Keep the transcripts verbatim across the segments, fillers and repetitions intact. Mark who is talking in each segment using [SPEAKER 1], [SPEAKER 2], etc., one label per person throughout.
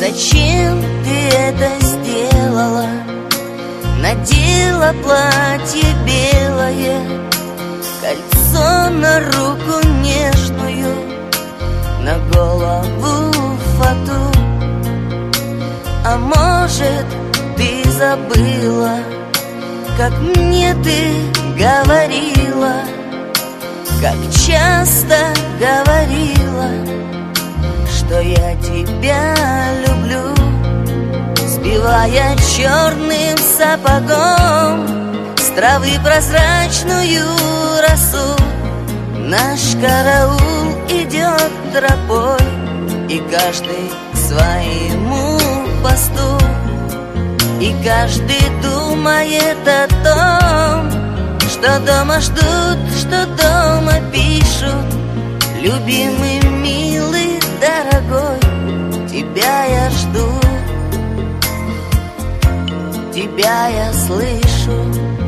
[SPEAKER 1] Зачем ты это сделала? Надела платье белое, кольцо на руку нежную, на голову фату. А может, ты забыла, как мне ты говорила, как часто говорила, что я тебя люблю. Сбивая черным сапогом с травы прозрачную росу, наш караул идет тропой, и каждый к своему посту. И каждый думает о том, что дома ждут, что дома пишут. Любимый, милый, дорогой, тебя я жду, тебя я слышу.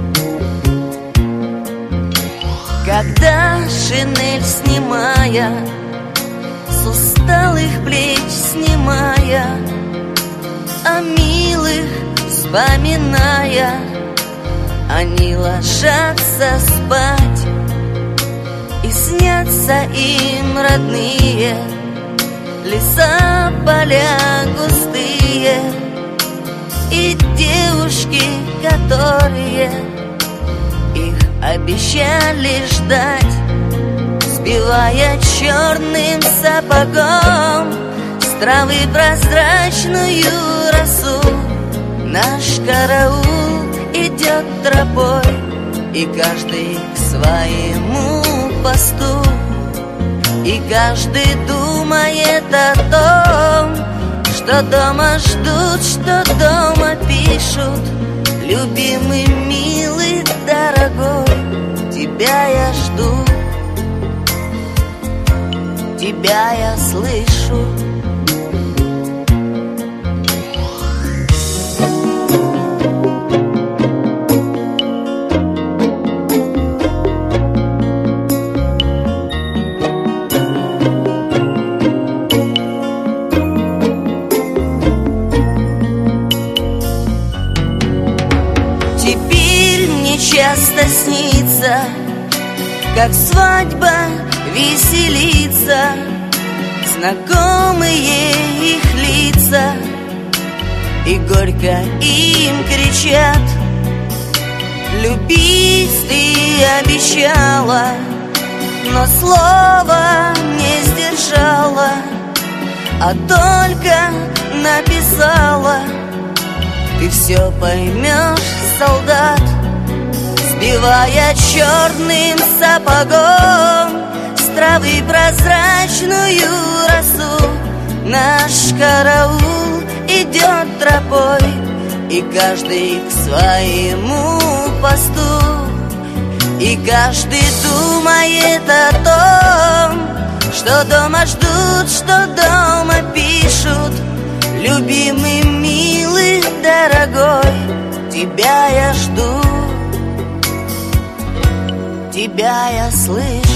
[SPEAKER 1] Когда шинель снимая, с усталых плеч снимая, о милых вспоминая, они ложатся спать, и снятся им родные леса, поля густые, и девушки, которые их обещали ждать. Сбивая черным сапогом с травы прозрачную росу, наш караул идет тропой, и каждый к своему посту. И каждый думает о том, что дома ждут, что дома пишут. Любимый, милый, дорогой, тебя я жду, тебя я слышу. Теперь мне часто снится, как свадьба веселится, знакомые их лица, и горько им кричат: любить ты обещала, но слова не сдержала, а только написала. Ты все поймешь, солдат. Сбивая черным сапогом с травы прозрачную росу, наш караул идет тропой, и каждый к своему посту. И каждый думает о том, что дома ждут, что дома пишут. Любимый, милый, дорогой, тебя я жду, тебя я слышу.